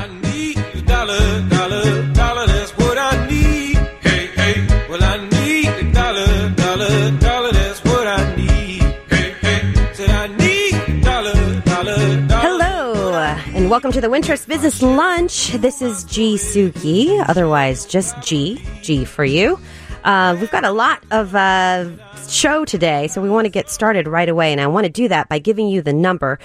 I need a dollar, dollar, dollar, that's what I need. Hey, hey, well, I need a dollar, dollar, dollar, that's what I need. Hey, hey, said I need a dollar, dollar, dollar. Hello, and welcome to the Wintrust Business Lunch. This is G. Suki, otherwise just G for you. We've got a lot of show today, so we want to get started right away, and I want to do that by giving you the number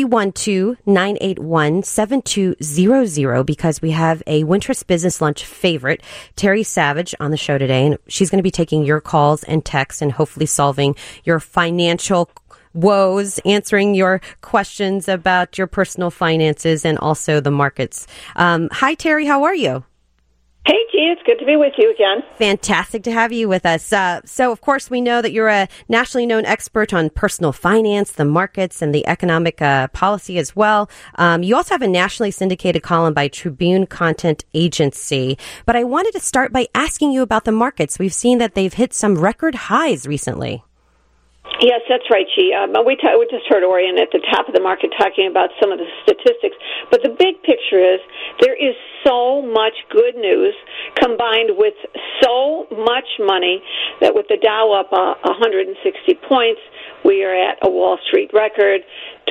312-981-7200 because we have a Wintrust Business Lunch favorite, Terry Savage, on the show today, and she's going to be taking your calls and texts and hopefully solving your financial woes, answering your questions about your personal finances and also the markets. Hi, Terry. How are you? Hey, G, it's good to be with you again. Fantastic to have you with us. So, of course, we know that you're a nationally known expert on personal finance, the markets, and the economic policy as well. You also have a nationally syndicated column by Tribune Content Agency. But I wanted to start by asking you about the markets. We've seen that they've hit some record highs recently. Yes, that's right, Chi. We just heard Orion at the top of the market talking about some of the statistics. But the big picture is there is so much good news combined with so much money that with the Dow up 160 points, we are at a Wall Street record,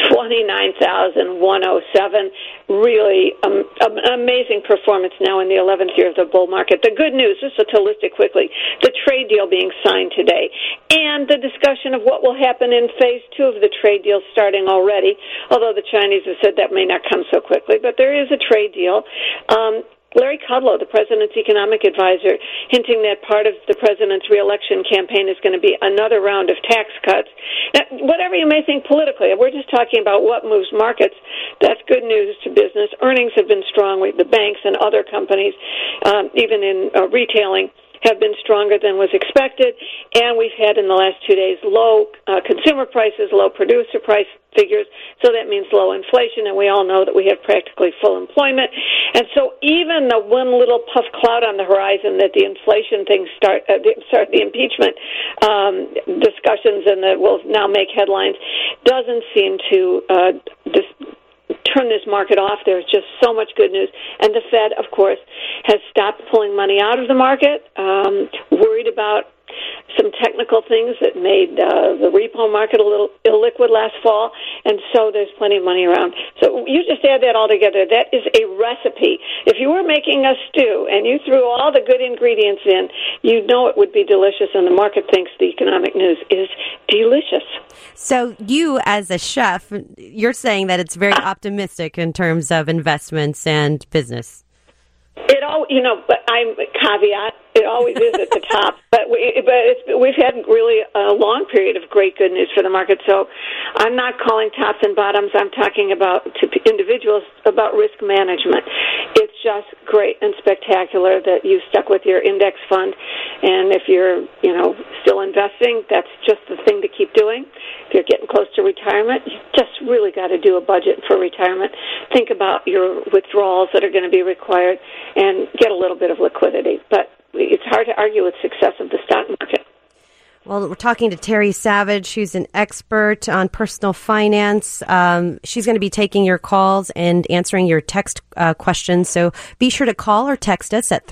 29,107. Really an amazing performance now in the 11th year of the bull market. The good news, just to list it quickly, the trade deal being signed today, and the discussion of what will happen in phase 2 of the trade deal starting already, although the Chinese have said that may not come so quickly, but there is a trade deal. Larry Kudlow, the president's economic advisor, hinting that part of the president's reelection campaign is going to be another round of tax cuts. Now, whatever you may think politically, we're just talking about what moves markets. That's good news to business. Earnings have been strong with the banks and other companies, even in retailing, have been stronger than was expected, and we've had in the last 2 days low consumer prices, low producer price figures, so that means low inflation, and we all know that we have practically full employment. And so even the one little puff cloud on the horizon that the inflation things the impeachment discussions and that will now make headlines doesn't seem to turn this market off. There's just so much good news. And the Fed, of course, has stopped pulling money out of the market, worried about some technical things that made the repo market a little illiquid last fall, and so there's plenty of money around. So you just add that all together. That is a recipe. If you were making a stew and you threw all the good ingredients in, you know it would be delicious, and the market thinks the economic news is delicious. So you, as a chef, you're saying that it's very optimistic in terms of investments and business. It all, but I'm caveat. It always is at the top, but we've had really a long period of great good news for the market. So I'm not calling tops and bottoms. I'm talking about to individuals about risk management. It's just great and spectacular that you stuck with your index fund, and if you're still investing, that's just the thing to keep doing. If you're getting close to retirement, you just really got to do a budget for retirement. Think about your withdrawals that are going to be required and get a little bit of liquidity. But it's hard to argue with success of the stock market. Well, we're talking to Terry Savage, who's an expert on personal finance. She's going to be taking your calls and answering your text questions. So be sure to call or text us at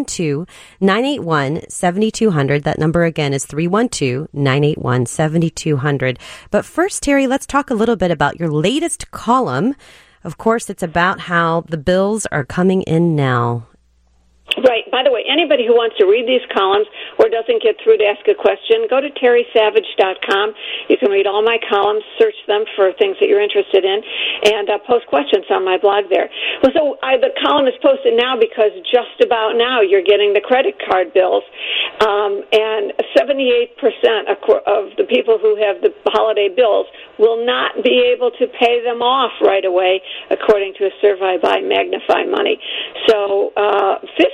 312-981-7200. That number again is 312-981-7200. But first, Terry, let's talk a little bit about your latest column. Of course, it's about how the bills are coming in now. Right. By the way, anybody who wants to read these columns or doesn't get through to ask a question, go to terrysavage.com. You can read all my columns, search them for things that you're interested in, and post questions on my blog there. Well, so the column is posted now because just about now you're getting the credit card bills, and 78% of the people who have the holiday bills will not be able to pay them off right away, according to a survey by Magnify Money. So 50%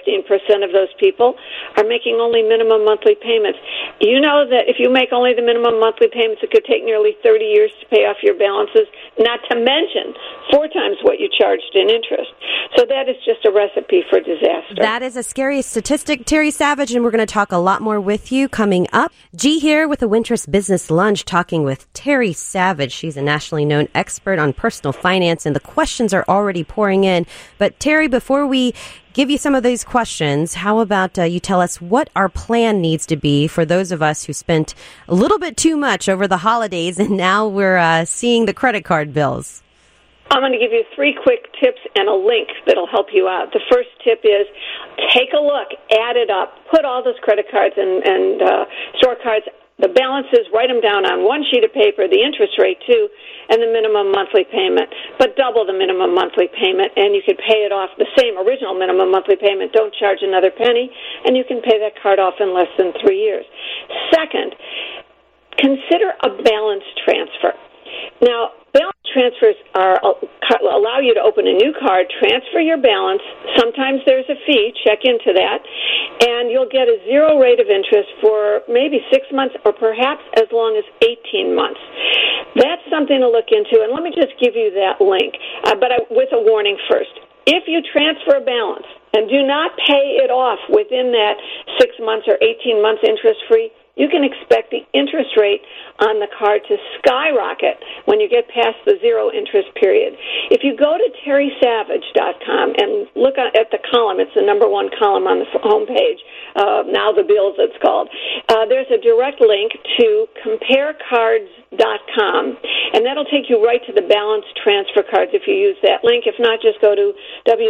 15% of those people are making only minimum monthly payments. You know that if you make only the minimum monthly payments, it could take nearly 30 years to pay off your balances, not to mention 4 times what you charged in interest. So that is just a recipe for disaster. That is a scary statistic, Terry Savage, and we're going to talk a lot more with you coming up. G here with the Wintrust Business Lunch, talking with Terry Savage. She's a nationally known expert on personal finance, and the questions are already pouring in. But Terry, before we give you some of these questions, how about you tell us what our plan needs to be for those of us who spent a little bit too much over the holidays and now we're seeing the credit card bills? I'm going to give you 3 quick tips and a link that'll help you out. The first tip is take a look, add it up, put all those credit cards and store cards, the balances, write them down on one sheet of paper, the interest rate too, and the minimum monthly payment. But double the minimum monthly payment, and you could pay it off the same original minimum monthly payment. Don't charge another penny, and you can pay that card off in less than 3 years. Second, consider a balance transfer. Now, balance transfers allow you to open a new card, transfer your balance. Sometimes there's a fee. Check into that. And you'll get a 0 rate of interest for maybe 6 months or perhaps as long as 18 months. That's something to look into. And let me just give you that link, but with a warning first. If you transfer a balance and do not pay it off within that 6 months or 18 months interest-free, you can expect the interest rate on the card to skyrocket when you get past the 0 interest period. If you go to terrysavage.com and look at the column, it's the number 1 column on the homepage, Now the Bills it's called, there's a direct link to comparecards.com, and that'll take you right to the balance transfer cards if you use that link. If not, just go to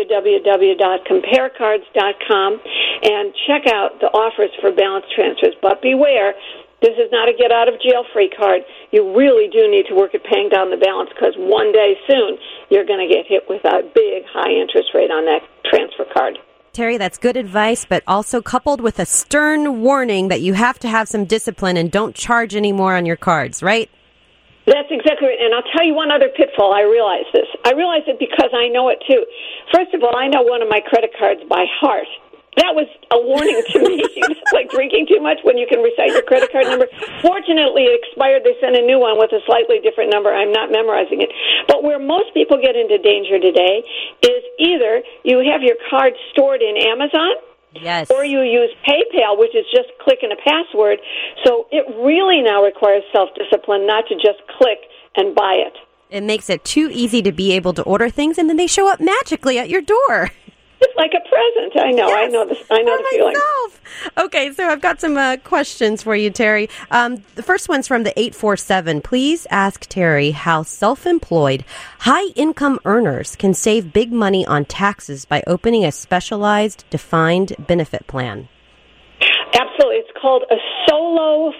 www.comparecards.com and check out the offers for balance transfers. But beware, this is not a get-out-of-jail-free card. You really do need to work at paying down the balance because one day soon you're going to get hit with a big high interest rate on that transfer card. Terry, that's good advice, but also coupled with a stern warning that you have to have some discipline and don't charge any more on your cards, right? That's exactly right. And I'll tell you one other pitfall. I realize this. I realize it because I know it, too. First of all, I know one of my credit cards by heart. That was a warning to me. It's like drinking too much when you can recite your credit card number. Fortunately, it expired. They sent a new one with a slightly different number. I'm not memorizing it. But where most people get into danger today is either you have your card stored in Amazon, yes, or you use PayPal, which is just clicking a password. So it really now requires self-discipline, not to just click and buy it. It makes it too easy to be able to order things, and then they show up magically at your door. It's like a present. I know. Yes, I know this. I know the feeling. Myself. Okay, so I've got some questions for you, Terry. The first one's from the 847. Please ask Terry how self-employed, high-income earners can save big money on taxes by opening a specialized defined benefit plan. Absolutely. It's called a solo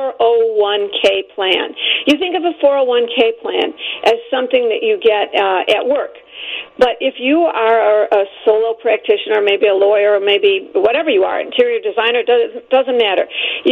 401k plan. You think of a 401k plan as something that you get at work. But if you are a solo practitioner, maybe a lawyer, or maybe whatever you are, interior designer, doesn't matter.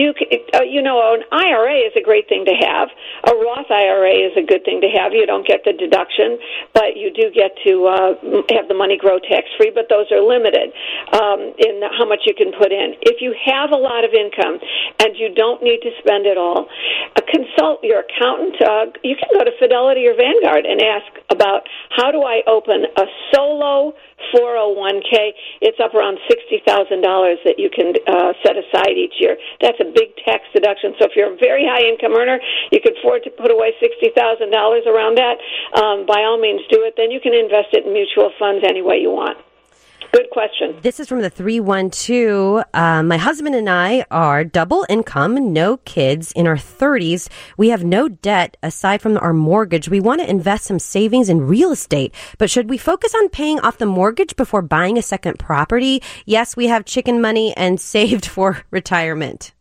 An IRA is a great thing to have. A Roth IRA is a good thing to have. You don't get the deduction, but you do get to have the money grow tax-free, but those are limited in how much you can put in. If you have a lot of income and you don't need to spend it all, consult your accountant. You can go to Fidelity or Vanguard and ask about how do I open a solo 401k. It's up around $60,000 that you can set aside each year. That's a big tax deduction. So if you're a very high income earner, you can afford to put away $60,000 around that. By all means, do it. Then you can invest it in mutual funds any way you want. Good question. This is from the 312. My husband and I are double income, no kids, in our 30s. We have no debt aside from our mortgage. We want to invest some savings in real estate, but should we focus on paying off the mortgage before buying a second property? Yes, we have chicken money and saved for retirement.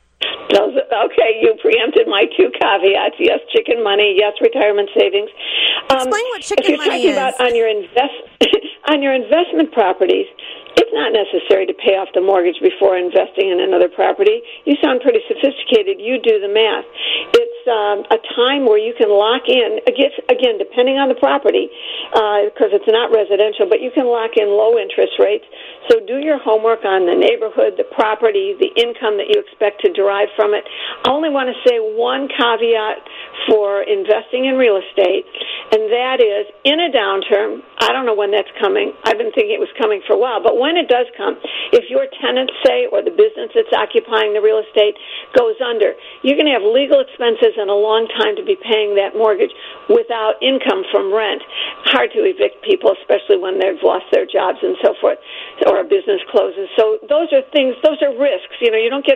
Okay, you preempted my 2 caveats. Yes, chicken money. Yes, retirement savings. Explain what chicken money is. If you're talking about on your investment properties, it's not necessary to pay off the mortgage before investing in another property. You sound pretty sophisticated. You do the math. It's a time where you can lock in, again, depending on the property, because it's not residential, but you can lock in low interest rates. So do your homework on the neighborhood, the property, the income that you expect to derive from it. I only want to say one caveat for investing in real estate, and that is, in a downturn, I don't know when that's coming. I've been thinking it was coming for a while, but when it does come, if your tenants, say, or the business that's occupying the real estate goes under, you're going to have legal expenses and a long time to be paying that mortgage without income from rent. Hard to evict people, especially when they've lost their jobs and so forth, or a business closes. So those are things, those are risks. You know, you don't get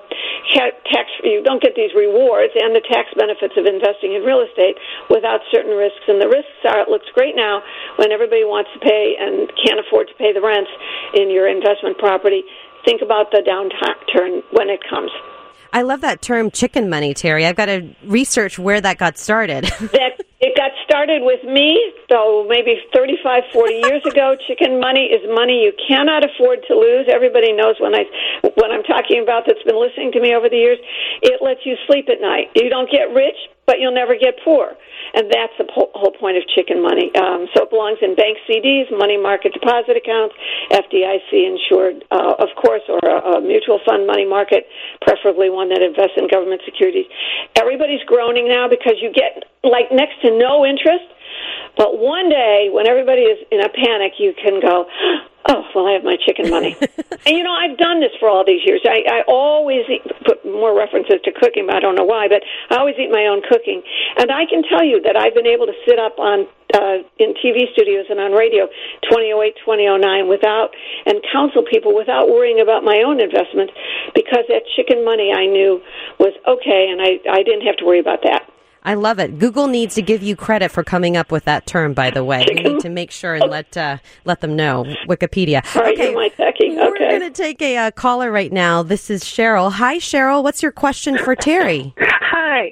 you don't get these rewards and the tax benefits of investing in real estate without certain risks. And the risks are, it looks great now when everybody wants to pay and can't afford to pay the rents in your investment property. Think about the downturn when it comes. I love that term, chicken money, Terry. I've got to research where that got started. It got started with me, so maybe 35, 40 years ago. Chicken money is money you cannot afford to lose. Everybody knows when I'm talking about that's been listening to me over the years. It lets you sleep at night. You don't get rich, but you'll never get poor. And that's the whole point of chicken money. So it belongs in bank CDs, money market deposit accounts, FDIC insured, of course, or a mutual fund money market, preferably one that invests in government securities. Everybody's groaning now because you get like next to no interest. But one day, when everybody is in a panic, you can go, oh, well, I have my chicken money. And, you know, I've done this for all these years. I always put more references to cooking, but I don't know why, but I always eat my own cooking. And I can tell you that I've been able to sit up on in TV studios and on radio 2008, 2009 and counsel people without worrying about my own investments because that chicken money I knew was okay, and I didn't have to worry about that. I love it. Google needs to give you credit for coming up with that term, by the way. We need to make sure and let them know. Wikipedia. All right, you're my techie. We're going to take a caller right now. This is Cheryl. Hi, Cheryl. What's your question for Terry? Hi.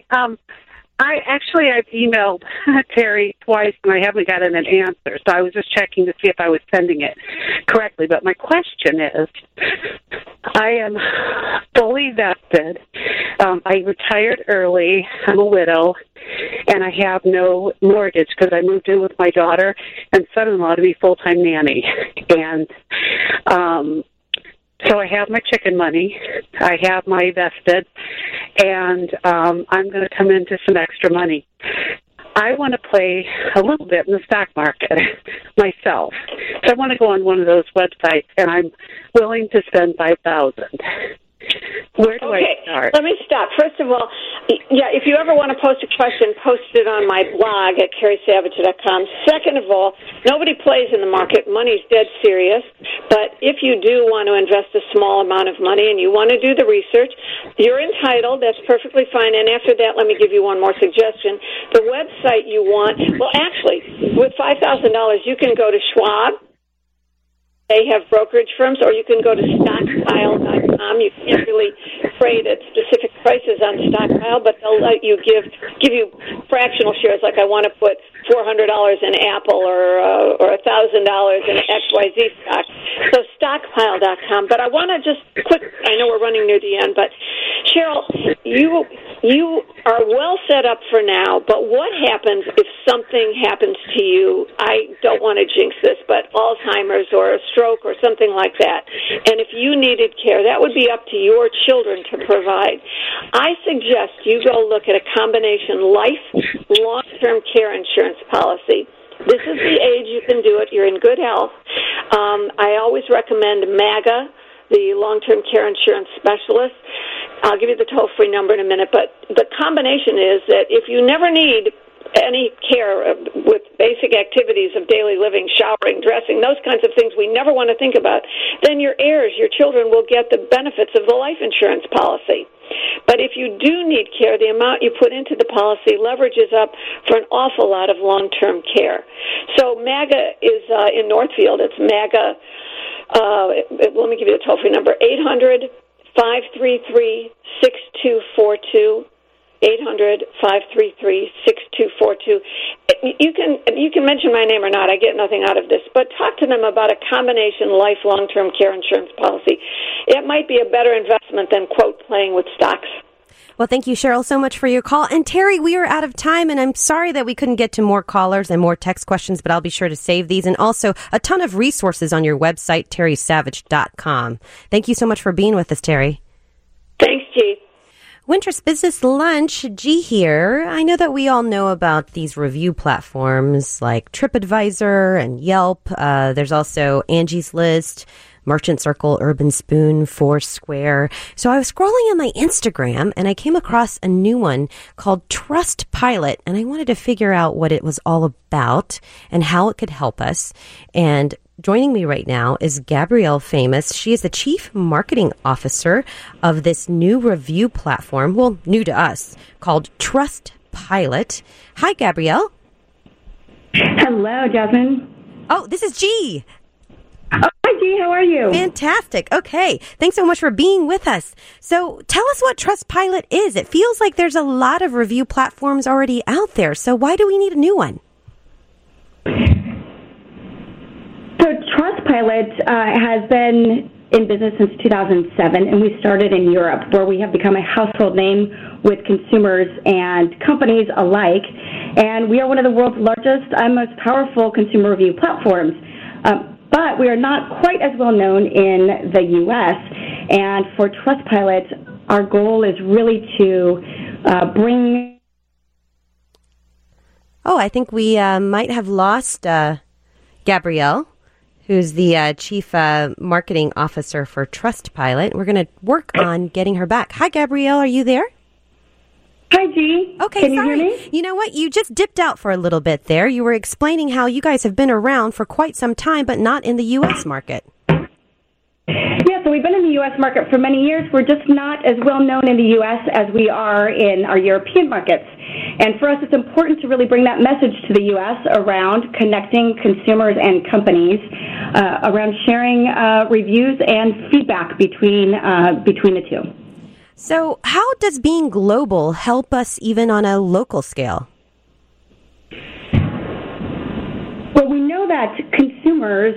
I've emailed Terry twice, and I haven't gotten an answer. So I was just checking to see if I was sending it correctly. But my question is, I am fully vested. I retired early. I'm a widow, and I have no mortgage because I moved in with my daughter and son-in-law to be full-time nanny. And so I have my chicken money. I have my vested, and I'm going to come into some extra money. I want to play a little bit in the stock market myself. So I want to go on one of those websites, and I'm willing to spend $5,000. Where do I start? Let me stop. First of all, if you ever want to post a question, post it on my blog at CarrieSavage.com. Second of all, nobody plays in the market. Money's dead serious. But if you do want to invest a small amount of money and you want to do the research, you're entitled. That's perfectly fine. And after that, let me give you one more suggestion. The website you want, well, actually, with $5,000, you can go to Schwab. They have brokerage firms, or you can go to stockpile.com. You can't really trade at specific prices on Stockpile, but they'll let you give you fractional shares. Like I want to put $400 in Apple or $1,000 in XYZ stock. So stockpile.com. But I want to just I know we're running near the end, but Cheryl, you are well set up for now. But what happens if something happens to you? I don't want to jinx this, but Alzheimer's or a stroke or something like that. And if you needed care, that would be up to your children to provide. I suggest you go look at a combination life, long-term care insurance policy. This is the age you can do it. You're in good health. I always recommend MAGA, the long-term care insurance specialist. I'll give you the toll-free number in a minute, but the combination is that if you never need any care with basic activities of daily living, showering, dressing, those kinds of things we never want to think about, then your heirs, your children, will get the benefits of the life insurance policy. But if you do need care, the amount you put into the policy leverages up for an awful lot of long-term care. So MAGA is in Northfield. It's MAGA. Let me give you the toll-free number, 800-533-6242. 800-533-6242. You can mention my name or not. I get nothing out of this. But talk to them about a combination life long-term care insurance policy. It might be a better investment than, quote, playing with stocks. Well, thank you, Cheryl, so much for your call. And Terry, we are out of time, and I'm sorry that we couldn't get to more callers and more text questions, but I'll be sure to save these. And also a ton of resources on your website, terrysavage.com. Thank you so much for being with us, Terry. Thanks, G. Winter's Business Lunch, G here. I know that we all know about these review platforms like TripAdvisor and Yelp. There's also Angie's List, Merchant Circle, Urban Spoon, Foursquare. So I was scrolling on my Instagram and I came across a new one called Trustpilot, and I wanted to figure out what it was all about and how it could help us. And joining me right now is Gabrielle Famous. She is the Chief Marketing Officer of this new review platform, well, new to us, called Trustpilot. Hi, Gabrielle. Hello, Jasmine. Oh, this is G. Oh, hi, G. How are you? Fantastic. Okay. Thanks so much for being with us. So tell us what Trustpilot is. It feels like there's a lot of review platforms already out there. So why do we need a new one? So Trustpilot has been in business since 2007, and we started in Europe, where we have become a household name with consumers and companies alike. And we are one of the world's largest and most powerful consumer review platforms. But we are not quite as well known in the U.S. And for Trustpilot, our goal is really to bring... Oh, I think we might have lost Gabrielle, who's the Chief Marketing Officer for Trustpilot. We're going to work on getting her back. Hi, Gabrielle. Are you there? Hi, G. Okay, Can sorry. you hear me? You know what? You just dipped out for a little bit there. You were explaining how you guys have been around for quite some time, but not in the U.S. market. Yeah, so we've been in the U.S. market for many years. We're just not as well known in the U.S. as we are in our European markets. And for us, it's important to really bring that message to the U.S. around connecting consumers and companies, around sharing reviews and feedback between the two. So how does being global help us even on a local scale? Well, we know that consumers,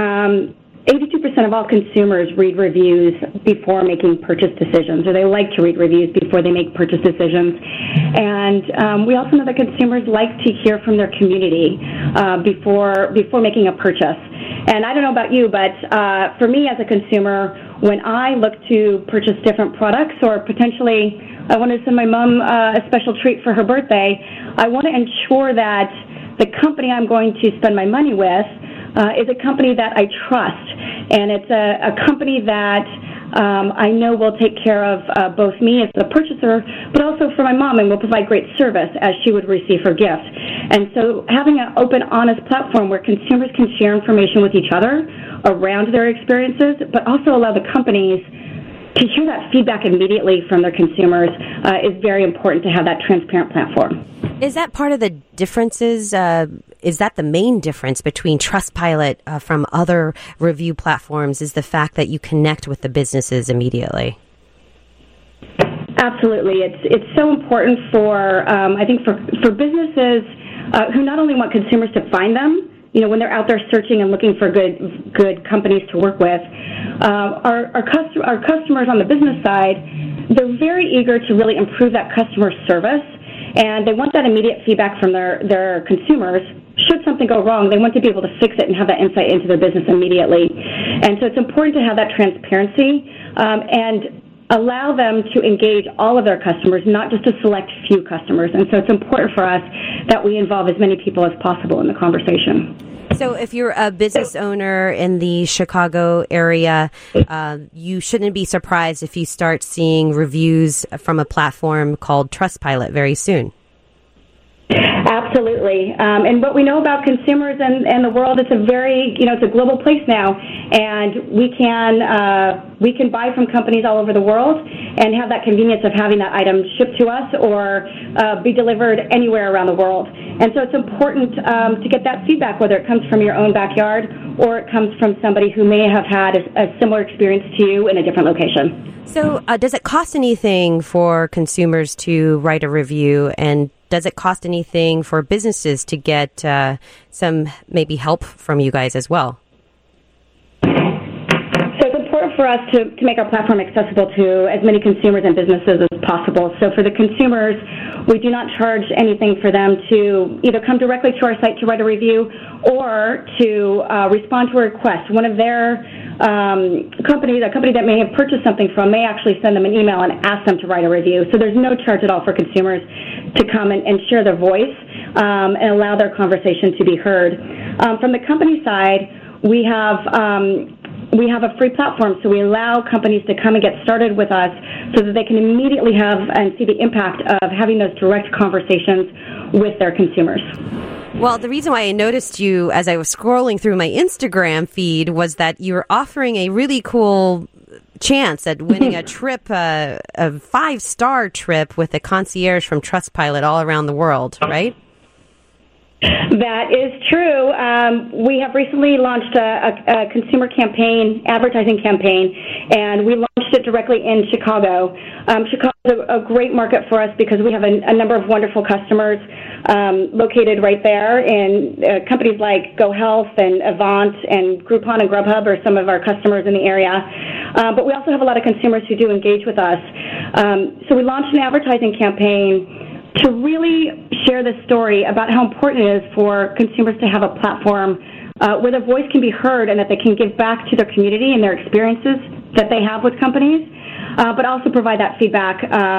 82% of all consumers read reviews before making purchase decisions, or they like to read reviews before they make purchase decisions. And we also know that consumers like to hear from their community before making a purchase. And I don't know about you, but for me as a consumer, when I look to purchase different products, or potentially I want to send my mom a special treat for her birthday, I want to ensure that the company I'm going to spend my money with is a company that I trust, and it's a company that I know will take care of both me as the purchaser, but also for my mom, and will provide great service as she would receive her gift. And so having an open, honest platform where consumers can share information with each other around their experiences, but also allow the companies to hear that feedback immediately from their consumers is very important to have that transparent platform. Is that part of the differences? Is that the main difference between Trustpilot from other review platforms, is the fact that you connect with the businesses immediately? Absolutely. It's so important for, I think, for businesses who not only want consumers to find them, when they're out there searching and looking for good companies to work with, our customers on the business side, they're very eager to really improve that customer service, and they want that immediate feedback from their consumers. Should something go wrong, they want to be able to fix it and have that insight into their business immediately. And so it's important to have that transparency and allow them to engage all of their customers, not just a select few customers. And so it's important for us that we involve as many people as possible in the conversation. So if you're a business owner in the Chicago area, you shouldn't be surprised if you start seeing reviews from a platform called Trustpilot very soon. Absolutely. And what we know about consumers and the world, it's a very, it's a global place now, and we can buy from companies all over the world and have that convenience of having that item shipped to us or be delivered anywhere around the world. And so it's important to get that feedback, whether it comes from your own backyard or it comes from somebody who may have had a similar experience to you in a different location. So does it cost anything for consumers to write a review, and does it cost anything for businesses to get some maybe help from you guys as well? So it's important for us to make our platform accessible to as many consumers and businesses as possible. So for the consumers, we do not charge anything for them to either come directly to our site to write a review or to respond to a request. One of their companies, a company that may have purchased something from, may actually send them an email and ask them to write a review. So there's no charge at all for consumers to come and share their voice and allow their conversation to be heard. From the company side, we have a free platform, so we allow companies to come and get started with us so that they can immediately have and see the impact of having those direct conversations with their consumers. Well, the reason why I noticed you as I was scrolling through my Instagram feed was that you were offering a really cool chance at winning a trip, a 5-star trip with a concierge from Trustpilot all around the world, right? That is true. We have recently launched a consumer campaign, advertising campaign, and we launched it directly in Chicago. Chicago is a great market for us because we have a number of wonderful customers located right there, and companies like GoHealth and Avant and Groupon and Grubhub are some of our customers in the area. But we also have a lot of consumers who do engage with us. So we launched an advertising campaign to really share the story about how important it is for consumers to have a platform where their voice can be heard and that they can give back to their community and their experiences that they have with companies, but also provide that feedback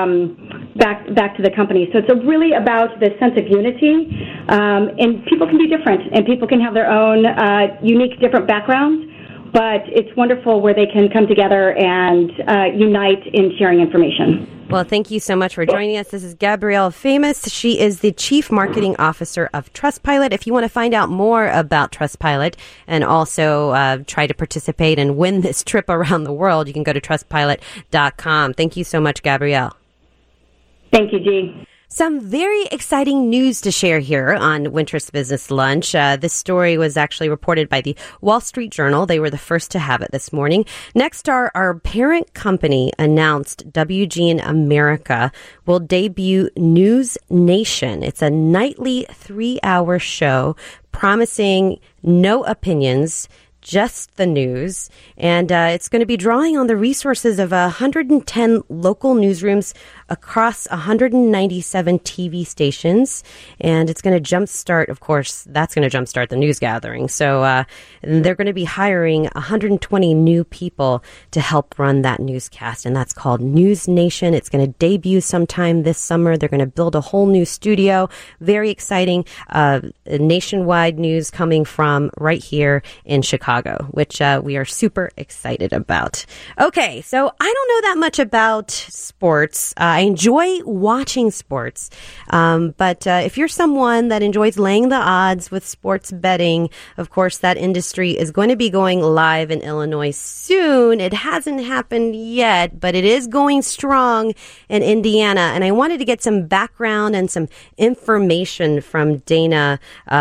back to the company. So it's really about this sense of unity, and people can be different, and people can have their own unique, different backgrounds, but it's wonderful where they can come together and unite in sharing information. Well, thank you so much for joining us. This is Gabrielle Famous. She is the Chief Marketing Officer of Trustpilot. If you want to find out more about Trustpilot and also try to participate and win this trip around the world, you can go to trustpilot.com. Thank you so much, Gabrielle. Thank you, Dee. Some very exciting news to share here on Winter's Business Lunch. This story was actually reported by the Wall Street Journal. They were the first to have it this morning. Nexstar, our parent company, announced WGN America will debut News Nation. It's a nightly 3-hour show promising no opinions, just the news, and it's going to be drawing on the resources of 110 local newsrooms across 197 TV stations, and it's going to jumpstart, of course, that's going to jumpstart the news gathering. So they're going to be hiring 120 new people to help run that newscast, and that's called News Nation. It's going to debut sometime this summer. They're going to build a whole new studio. Very exciting nationwide news coming from right here in Chicago, which we are super excited about. Okay, so I don't know that much about sports. I enjoy watching sports, but if you're someone that enjoys laying the odds with sports betting, of course, that industry is going to be going live in Illinois soon. It hasn't happened yet, but it is going strong in Indiana, and I wanted to get some background and some information from Dana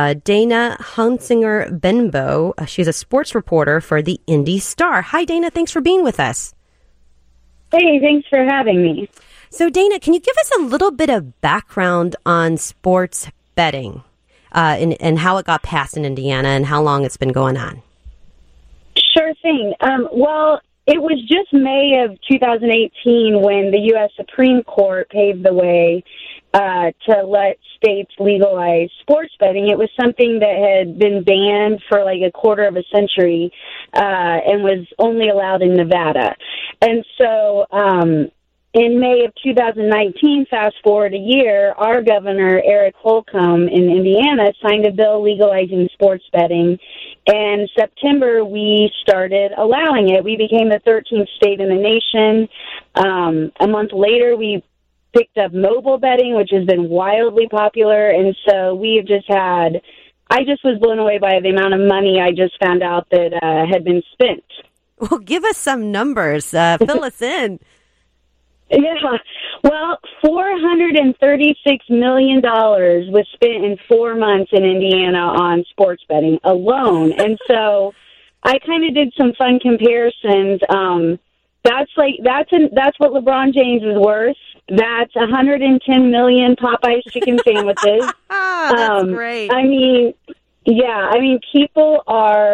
Hunsinger-Benbow. She's a sports reporter for the Indy Star. Hi, Dana. Thanks for being with us. Hey, thanks for having me. So, Dana, can you give us a little bit of background on sports betting and how it got passed in Indiana and how long it's been going on? Sure thing. Well, it was just May of 2018 when the U.S. Supreme Court paved the way to let states legalize sports betting. It was something that had been banned for like a quarter of a century and was only allowed in Nevada. And so in May of 2019, fast forward a year, our governor, Eric Holcomb in Indiana, signed a bill legalizing sports betting. And September, we started allowing it. We became the 13th state in the nation. A month later, we picked up mobile betting, which has been wildly popular. And so we've just had, I just was blown away by the amount of money I just found out that had been spent. Well, give us some numbers. Fill us in. Yeah. Well, $436 million was spent in 4 months in Indiana on sports betting alone. And so I kind of did some fun comparisons. That's what LeBron James is worth. That's 110 million Popeyes chicken sandwiches. That's great. People are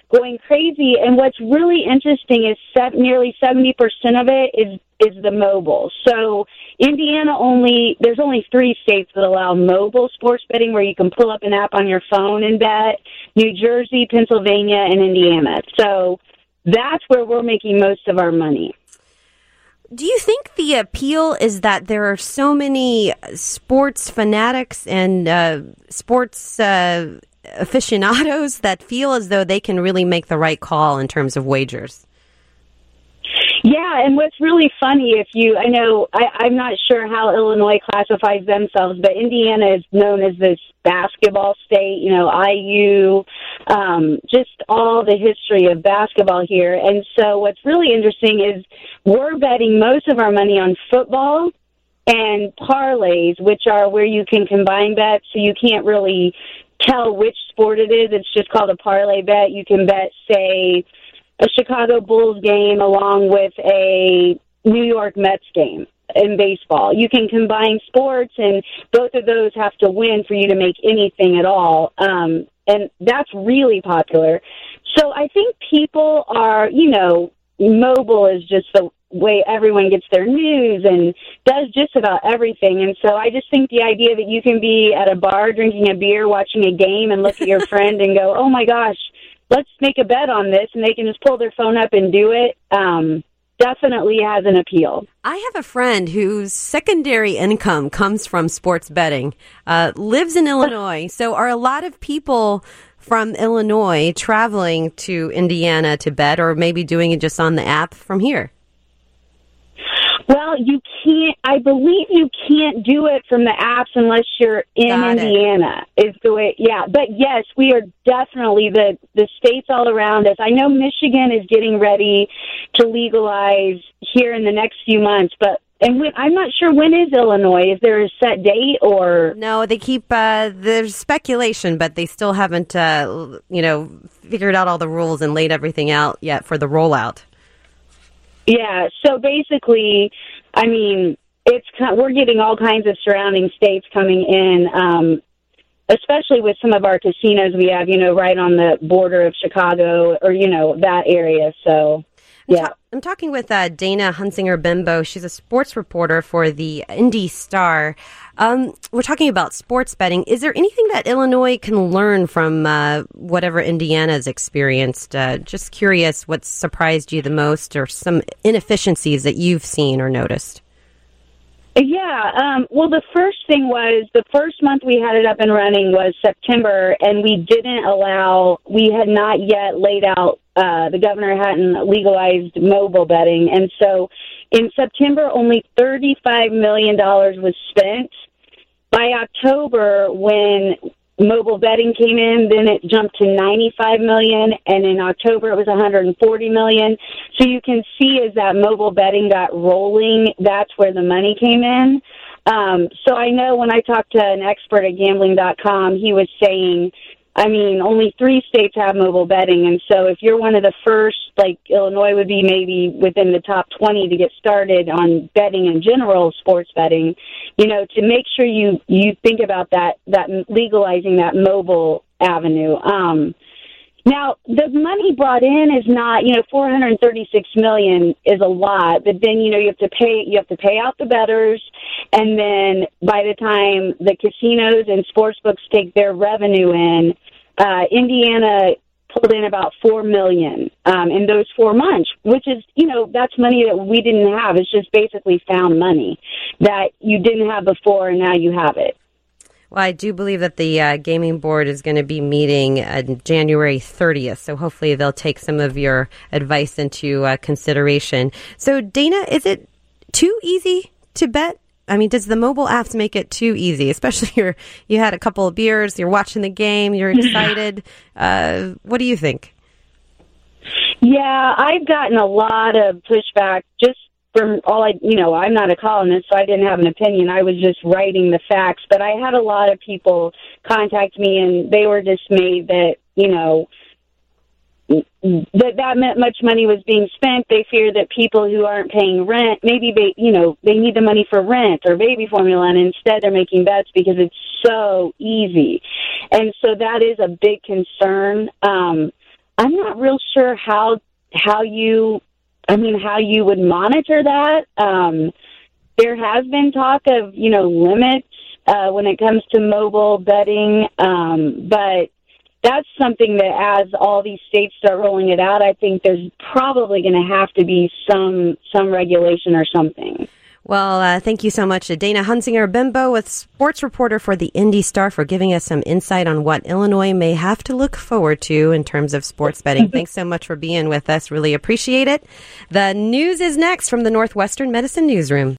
going crazy. And what's really interesting is nearly 70% of it is the mobile. So Indiana there's only 3 states that allow mobile sports betting where you can pull up an app on your phone and bet: New Jersey, Pennsylvania, and Indiana. So that's where we're making most of our money. Do you think the appeal is that there are so many sports fanatics and sports aficionados that feel as though they can really make the right call in terms of wagers? Yeah, and what's really funny, I'm not sure how Illinois classifies themselves, but Indiana is known as this basketball state, IU, just all the history of basketball here. And so what's really interesting is we're betting most of our money on football and parlays, which are where you can combine bets, so you can't really tell which sport it is. It's just called a parlay bet. You can bet, say, a Chicago Bulls game along with a New York Mets game in baseball. You can combine sports, and both of those have to win for you to make anything at all. And that's really popular. So I think people are, mobile is just the way everyone gets their news and does just about everything. And so I just think the idea that you can be at a bar drinking a beer, watching a game, and look at your friend and go, oh my gosh, let's make a bet on this, and they can just pull their phone up and do it, definitely has an appeal. I have a friend whose secondary income comes from sports betting, lives in Illinois. So are a lot of people from Illinois traveling to Indiana to bet, or maybe doing it just on the app from here? Well, I believe you can't do it from the apps unless you're in Indiana, is the way, yeah. But yes, we are definitely the states all around us. I know Michigan is getting ready to legalize here in the next few months, I'm not sure, when is Illinois? Is there a set date or? No, they keep, there's speculation, but they still haven't, figured out all the rules and laid everything out yet for the rollout. Yeah, so basically, we're getting all kinds of surrounding states coming in, especially with some of our casinos we have, right on the border of Chicago or, that area. So, yeah. I'm talking with Dana Hunsinger-Bimbo. She's a sports reporter for the Indy Star. We're talking about sports betting. Is there anything that Illinois can learn from whatever Indiana's experienced? Just curious what surprised you the most, or some inefficiencies that you've seen or noticed. Yeah, well, the first thing was, the first month we had it up and running was September, and we had not yet laid out, the governor hadn't legalized mobile betting, and so in September only $35 million was spent. By October, when mobile betting came in, then it jumped to $95 million, and in October it was $140 million. So you can see as that mobile betting got rolling, that's where the money came in. So I know when I talked to an expert at gambling.com, he was saying, only 3 states have mobile betting, and so if you're one of the first, like Illinois would be maybe within the top 20 to get started on betting in general, sports betting, to make sure you think about that legalizing that mobile avenue. Now, the money brought in is not, $436 million is a lot, but then, you have to pay out the bettors, and then by the time the casinos and sports books take their revenue in, Indiana pulled in about $4 million in those 4 months, which is, that's money that we didn't have. It's just basically found money that you didn't have before, and now you have it. Well, I do believe that the gaming board is going to be meeting January 30th, so hopefully they'll take some of your advice into consideration. So, Dana, is it too easy to bet? Does the mobile apps make it too easy? Especially you had a couple of beers, you're watching the game, you're excited. What do you think? Yeah, I've gotten a lot of pushback just from I'm not a columnist, so I didn't have an opinion. I was just writing the facts. But I had a lot of people contact me, and they were dismayed that, that much money was being spent. They fear that people who aren't paying rent, maybe they need the money for rent or baby formula, and instead they're making bets because it's so easy. And so that is a big concern. I'm not real sure how you would monitor that. There has been talk of, limits when it comes to mobile betting, but that's something that as all these states start rolling it out, I think there's probably going to have to be some regulation or something. Well, thank you so much to Dana Hunsinger-Bimbo, a sports reporter for the Indy Star, for giving us some insight on what Illinois may have to look forward to in terms of sports betting. Thanks so much for being with us. Really appreciate it. The news is next from the Northwestern Medicine Newsroom.